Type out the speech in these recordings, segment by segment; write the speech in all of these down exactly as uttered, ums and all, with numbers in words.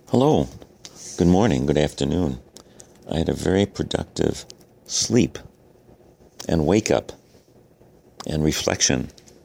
Hello, good morning, good afternoon. I had a very productive sleep and wake up and reflection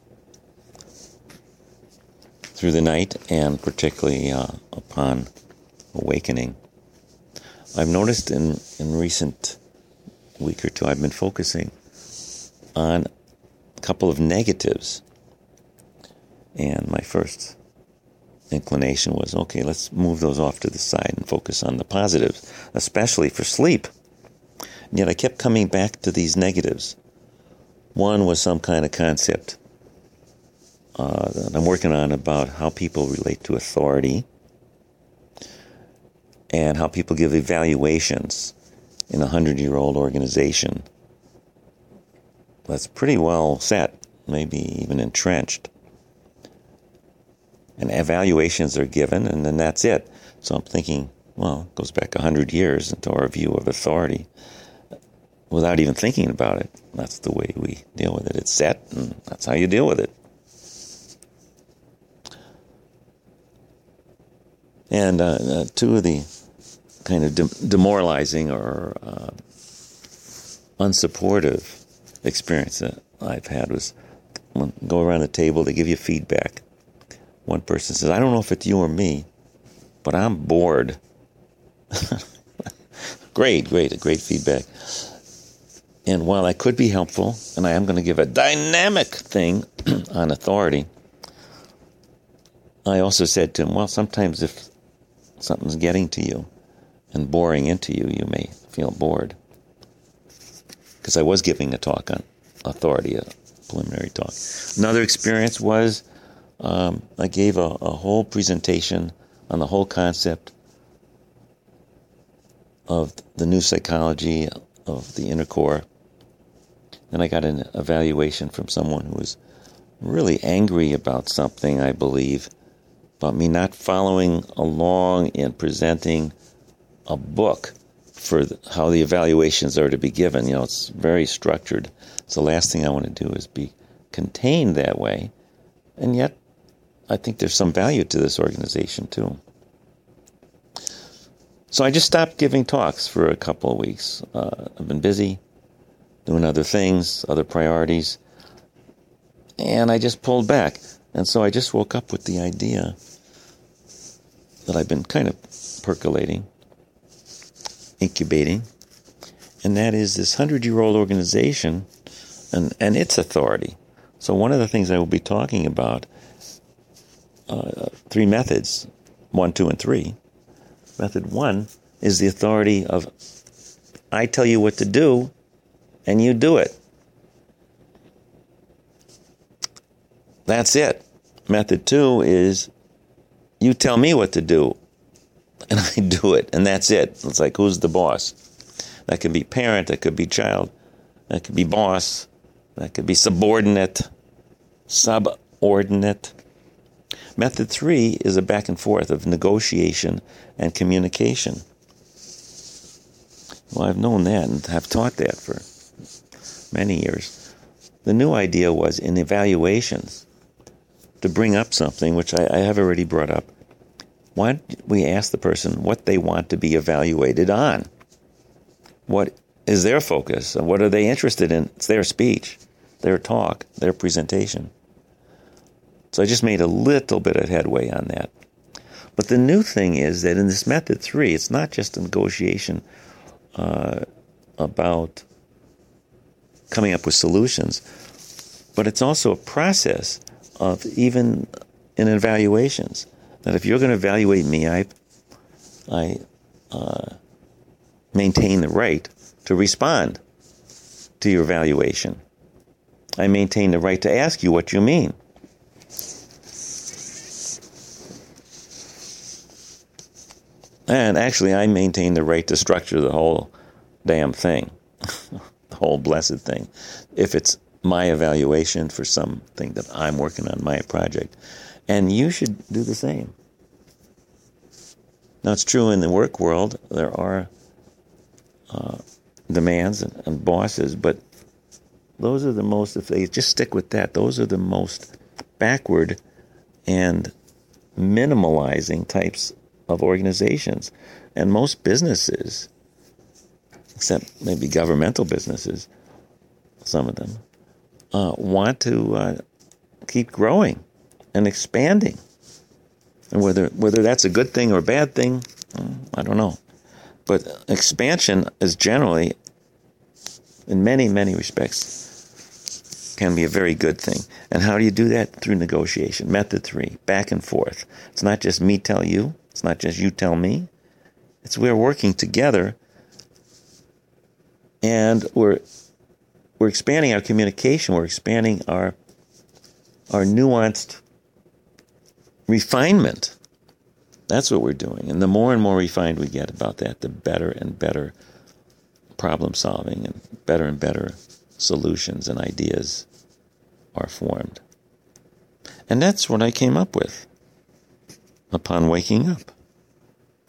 through the night, and particularly uh, upon awakening. I've noticed in, in recent week or two I've been focusing on a couple of negatives, and my first inclination was, okay, let's move those off to the side and focus on the positives, especially for sleep. And yet I kept coming back to these negatives. One was some kind of concept uh, that I'm working on about how people relate to authority and how people give evaluations in a hundred-year-old organization that's pretty well set, maybe even entrenched. And evaluations are given, and then that's it. So I'm thinking, well, it goes back a hundred years into our view of authority without even thinking about it. That's the way we deal with it. It's set, and that's how you deal with it. And uh, uh, two of the kind of de- demoralizing or uh, unsupportive experience that I've had was when you go around the table, they give you feedback. One person says, I don't know if it's you or me, but I'm bored. Great, great, great feedback. And while I could be helpful, and I am going to give a dynamic thing on authority, I also said to him, well, sometimes if something's getting to you and boring into you, you may feel bored. Because I was giving a talk on authority, a preliminary talk. Another experience was Um, I gave a, a whole presentation on the whole concept of the new psychology of the inner core. And I got an evaluation from someone who was really angry about something, I believe, about me not following along in presenting a book for the, how the evaluations are to be given. You know, it's very structured. So the last thing I want to do is be contained that way. And yet, I think there's some value to this organization, too. So I just stopped giving talks for a couple of weeks. Uh, I've been busy doing other things, other priorities, and I just pulled back. And so I just woke up with the idea that I've been kind of percolating, incubating, and that is this hundred-year-old organization and, and its authority. So one of the things I will be talking about, Uh, three methods, one, two, and three. Method one is the authority of, I tell you what to do, and you do it. That's it. Method two is, you tell me what to do, and I do it, and that's it. It's like, who's the boss? That could be parent, that could be child, that could be boss, that could be subordinate, subordinate. Method three is a back and forth of negotiation and communication. Well, I've known that and have taught that for many years. The new idea was in evaluations to bring up something which I, I have already brought up. Why don't we ask the person what they want to be evaluated on? What is their focus? What are they interested in? It's their speech, their talk, their presentation. So I just made a little bit of headway on that. But the new thing is that in this method three, it's not just a negotiation uh, about coming up with solutions, but it's also a process of even in evaluations. That if you're going to evaluate me, I, I uh, maintain the right to respond to your evaluation. I maintain the right to ask you what you mean. And actually, I maintain the right to structure the whole damn thing, the whole blessed thing, if it's my evaluation for something that I'm working on, my project. And you should do the same. Now, it's true in the work world, there are uh, demands and, and bosses, but those are the most, if they just stick with that, those are the most backward and minimalizing types of organizations. And most businesses, except maybe governmental businesses, some of them, uh, want to uh, keep growing and expanding. And whether whether that's a good thing or a bad thing, I don't know. But expansion is generally, in many, many respects, can be a very good thing. And how do you do that? Through negotiation. Method three, back and forth. It's not just me tell you. It's not just you tell me. It's we're working together, and we're we're expanding our communication. We're expanding our our nuanced refinement. That's what we're doing. And the more and more refined we get about that, the better and better problem solving and better and better solutions and ideas are formed. And that's what I came up with upon waking up.